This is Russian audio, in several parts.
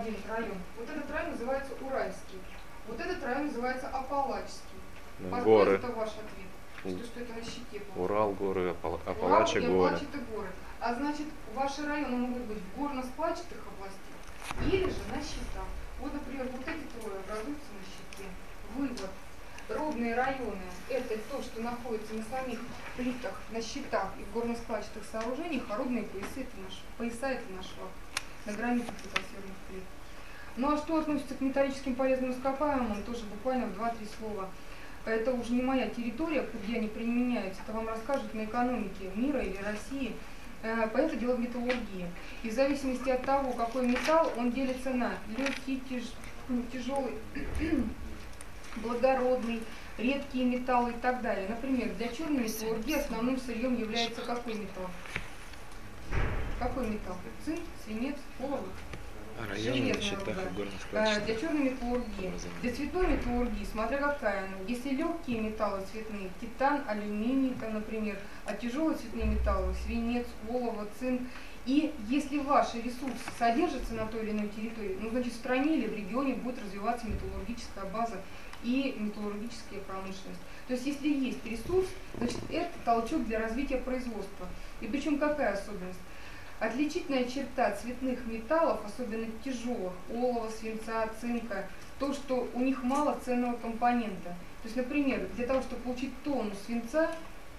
район. Вот этот район называется Уральский. Вот этот район называется Апалачский. Горы. Это ваш ответ. Что это на щите. Урал, горы, Урал Апалачи, и горы. Апалачи — это горы. А значит, ваши районы могут быть в горно-складчатых областях или же на щитах. Вот, например, вот эти трое образуются на щите. Вывод. Родные районы – это то, что находится на самих плитах, на щитах и в горно-складчатых сооружениях, а родные пояса это наш факт, на границах литосферных плит. Ну а что относится к металлическим полезным ископаемым, тоже буквально в 2-3 слова. Это уже не моя территория, где они применяются, это вам расскажут на экономике мира или России. Понятное дело в металлургии. И в зависимости от того, какой металл, он делится на легкий, тяжелый, благородный, редкие металлы и так далее. Например, для черной металлургии основным сырьем является какой металл? Какой металл? Цинк, свинец, олово? Районы на щитах и горно-складчатых. Для черной металлургии. Для цветной металлургии, смотря какая она. Если легкие металлы цветные, титан, алюминий, там, например, а тяжелые цветные металлы, свинец, олово, цинк. И если ваши ресурсы содержатся на той или иной территории, ну, значит, в стране или в регионе будет развиваться металлургическая база и металлургическая промышленность. То есть, если есть ресурс, значит, это толчок для развития производства. И причем какая особенность? Отличительная черта цветных металлов, особенно тяжелых, олова, свинца, цинка, то, что у них мало ценного компонента. То есть, например, для того, чтобы получить тонну свинца,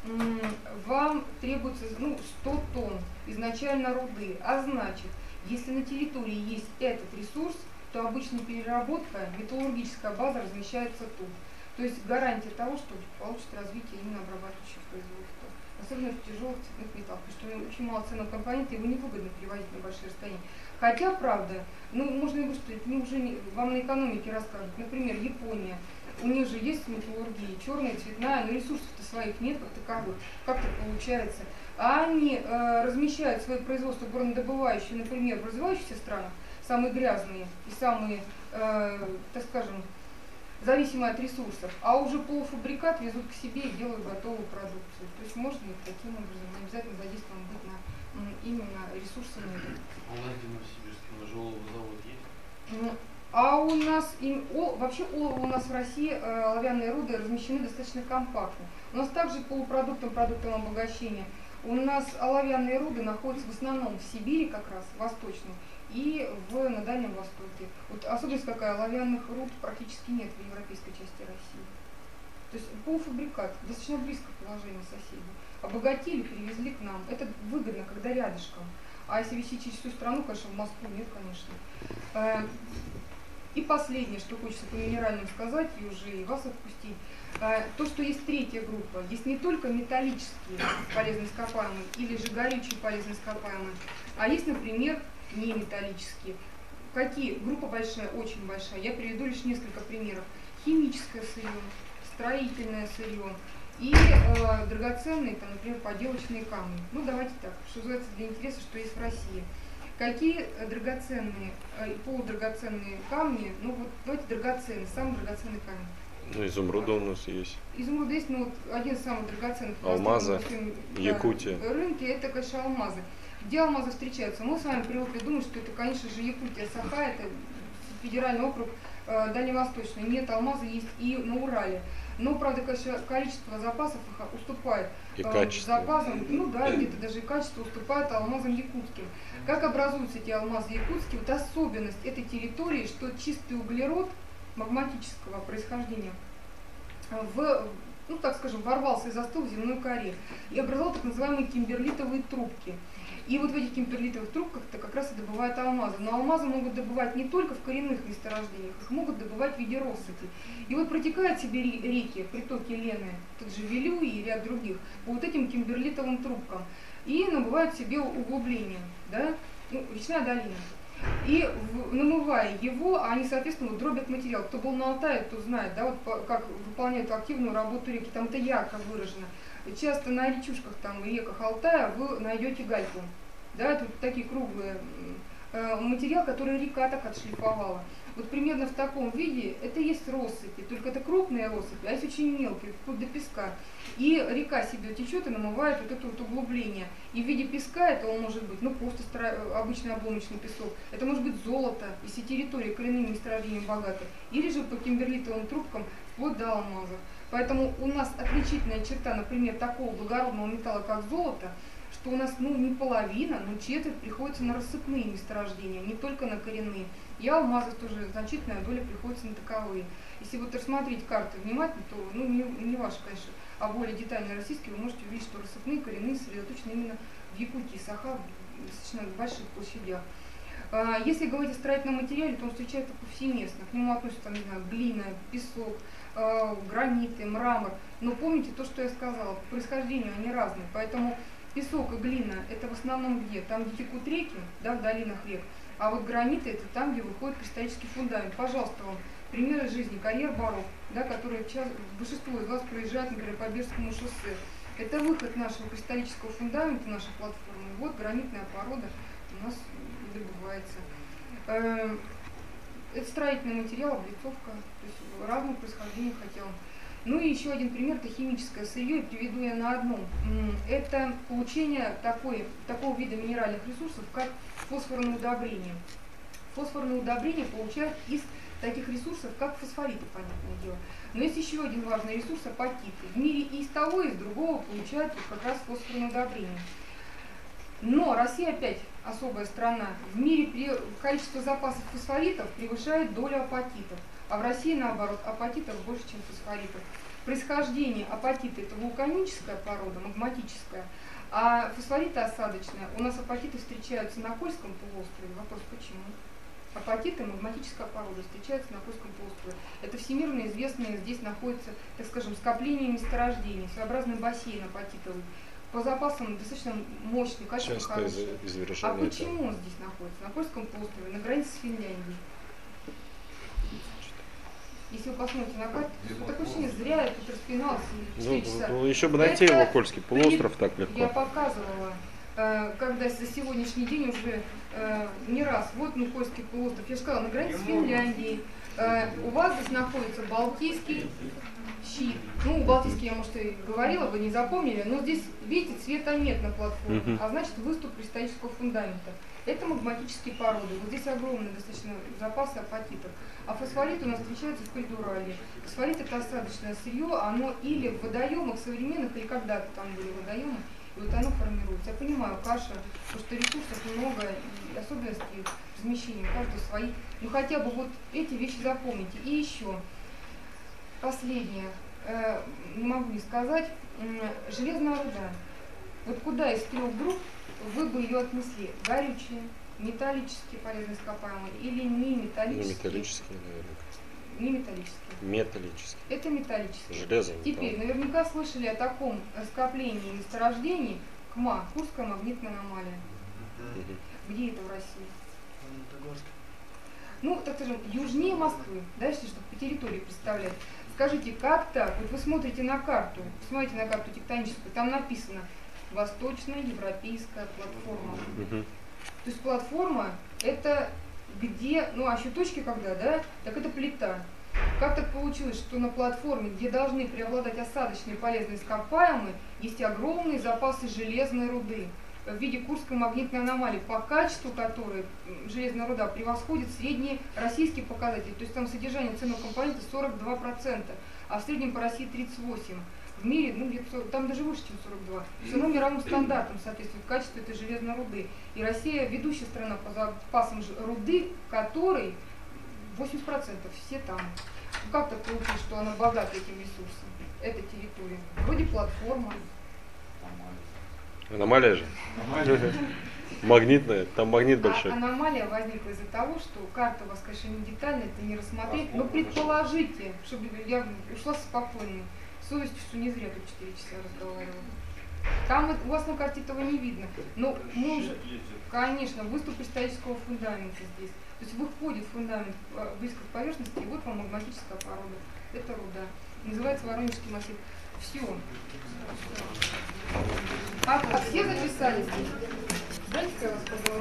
вам требуется 100 тонн изначально руды. А значит, если на территории есть этот ресурс, то обычно переработка, металлургическая база размещается тут. То есть гарантия того, что получит развитие именно обрабатывающего производства. Особенно в тяжелых цветных металлах, потому что очень мало ценного компонента, его невыгодно перевозить на большие расстояния. Хотя, правда, можно и выступить, вам на экономике расскажут. Например, Япония, у них же есть металлургия, черная, цветная, но ресурсов-то своих нет как таковых. Как так получается? А они размещают свои производства горнодобывающие, например, в развивающихся странах, самые грязные и самые, так скажем, зависимые от ресурсов, а уже полуфабрикат везут к себе и делают готовую продукцию. То есть можно и таким образом, не обязательно задействован быть на именно ресурсы неба. А у нас в Новосибирске уже оловый завод есть? А у нас, вообще олово у нас в России, оловянные руды размещены достаточно компактно. У нас также продуктом обогащения. У нас оловянные руды находятся в основном в Сибири, как раз, восточной, и на Дальнем Востоке. Вот особенность какая, оловянных руд практически нет в европейской части России. То есть полуфабрикат, достаточно близко к положению соседей. Обогатили, перевезли к нам. Это выгодно, когда рядышком. А если везти через всю страну, конечно, в Москву нет, конечно. И последнее, что хочется по минеральным сказать, и уже и вас отпустить. То, что есть третья группа, есть не только металлические полезные ископаемые или же горючие полезные ископаемые, а есть, например, неметаллические. Какие? Группа большая, очень большая. Я приведу лишь несколько примеров. Химическое сырье, строительное сырье и драгоценные, там, например, поделочные камни. Ну, давайте так, что называется, для интереса, что есть в России. Какие драгоценные и полудрагоценные камни? Ну, вот давайте драгоценный, самый драгоценный камень. Ну, изумруды у нас есть. Изумруды есть, но вот один из самых драгоценных. Алмазы, Якутия. Рынки, это, конечно, алмазы. Где алмазы встречаются? Мы с вами привыкли думать, что это, конечно же, Якутия, Саха, это федеральный округ Дальневосточный. Нет, алмазы есть и на Урале. Но, правда, конечно, количество запасов их уступает запасам, где-то даже и качество уступает алмазам якутским. Как образуются эти алмазы якутские? Вот особенность этой территории, что чистый углерод магматического происхождения ворвался и застыл в земной коре и образовал так называемые кимберлитовые трубки. И вот в этих кимберлитовых трубках-то как раз и добывают алмазы. Но алмазы могут добывать не только в коренных месторождениях, их могут добывать в виде россыпи. И вот протекают себе реки, притоки Лены, тот же Вилюй и ряд других, по вот этим кимберлитовым трубкам. И набывают себе углубления, речная долина. И намывая его, они, соответственно, дробят материал. Кто был на Алтае, тот знает, как выполняют активную работу реки. Там это ярко выражено. Часто на речушках, там, реках Алтая вы найдете гальку. Это вот такие круглые материал, который река так отшлифовала. Вот примерно в таком виде это есть россыпи, только это крупные россыпи, а есть очень мелкие, вплоть до песка. И река себе течет и намывает вот это вот углубление. И в виде песка это он может быть, ну просто обычный обломочный песок, это может быть золото, если территория коренными месторождениями богата, или же по кимберлитовым трубкам вплоть до алмазов. Поэтому у нас отличительная черта, например, такого благородного металла, как золото, что у нас не половина, но четверть приходится на рассыпные месторождения, не только на коренные. И алмазов тоже значительная доля приходится на таковые. Если вот рассмотреть карты внимательно, то не ваши, конечно, а более детально российские, вы можете увидеть, что рассыпные коренные сосредоточены именно в Якутии, Саха, в достаточно больших площадях. Если говорить о строительном материале, то он встречается повсеместно. К нему относятся, не знаю, глина, песок, граниты, мрамор. Но помните то, что я сказала, по происхождению они разные. Поэтому песок и глина это в основном где? Там, где текут реки, да, в долинах рек. А вот граниты это там, где выходит кристаллический фундамент. Пожалуйста, вам примеры жизни, карьер Баров, да, которые большинство из вас проезжают, например, по Бердскому шоссе. Это выход нашего кристаллического фундамента, нашей платформы. Вот гранитная порода у нас добывается. Это строительный материал, облицовка, то есть разного происхождения хотела. Ну и еще один пример, это химическое сырье, и приведу я на одном. Это получение такого вида минеральных ресурсов, как фосфорное удобрение. Фосфорное удобрение получают из таких ресурсов, как фосфориты, понятное дело. Но есть еще один важный ресурс – апатиты. В мире и из того, и из другого получают как раз фосфорное удобрение. Но Россия опять особая страна. В мире количество запасов фосфоритов превышает долю апатитов. А в России, наоборот, апатитов больше, чем фосфоритов. Происхождение апатита – это вулканическая порода, магматическая, а фосфориты осадочные. У нас апатиты встречаются на Кольском полуострове. Вопрос, почему? Апатиты, магматическая порода, встречаются на Кольском полуострове. Это всемирно известные, здесь находится, так скажем, скопление месторождений, своеобразный бассейн апатитовый. По запасам достаточно мощный, качество хорошее. А почему он здесь находится? На Кольском полуострове, на границе с Финляндией. Если вы посмотрите на карту, такое ощущение, зря я тут распиналась 4 часа. Еще бы найти его, Кольский полуостров, так легко. Я показывала, когда за сегодняшний день уже не раз. Вот Кольский полуостров, я же сказала, на границе с Финляндией. У вас здесь находится Балтийский щит. Балтийский я, может, и говорила, вы не запомнили, но здесь, видите, цвета нет на платформе, а значит выступ кристаллического фундамента. Это магматические породы. Вот здесь огромные достаточно запасы апатитов. А фосфорит у нас встречается в Кальдурале. Фосфорит это осадочное сырье, оно или в водоемах современных, или когда-то там были водоемы, и вот оно формируется. Я понимаю, каша, потому что ресурсов много, и особенностей размещения, каждый свои. Хотя бы вот эти вещи запомните. И еще, последнее, не могу не сказать, железная руда. Вот куда из 3 групп вы бы ее отнесли? Горючие, металлические полезные ископаемые или не металлические? Не металлические, наверное. Не металлические. Металлические. Это металлические. Железо. Теперь, наверняка слышали о таком скоплении месторождений КМА, Курская магнитная аномалия. Где это в России? Так скажем, южнее Москвы, дальше, чтобы по территории представлять. Скажите, как так? Вот вы смотрите на карту, посмотрите на карту тектоническую, там написано Восточная европейская платформа. То есть платформа это где, а еще точки когда, да? Так это плита. Как так получилось, что на платформе, где должны преобладать осадочные полезные ископаемые, есть огромные запасы железной руды в виде Курской магнитной аномалии, по качеству которой железная руда превосходит средние российские показатели. То есть там содержание ценного компонента 42%, а в среднем по России 38%. В мире, там даже выше, чем 42. Все равно мировым стандартам соответствует качество этой железной руды. И Россия ведущая страна по запасам руды, которой 80% все там. Как так получилось, что она богата этим ресурсом? Эта территория. Вроде платформа. Аномалия же? Магнитная, там магнит большой. Аномалия возникла из-за того, что карта у вас, конечно, не детальная, это не рассмотреть, но предположите, чтобы я ушла спокойно. Совестью, что не зря тут 4 часа разговаривала. Там у вас на карте этого не видно. Но мы уже, конечно, выступ кристаллического фундамента здесь. То есть выходит фундамент близко к поверхности, и вот вам магматическая порода. Это руда. Называется Воронежский массив. Все. А все записались? Знаете, я вас позвала?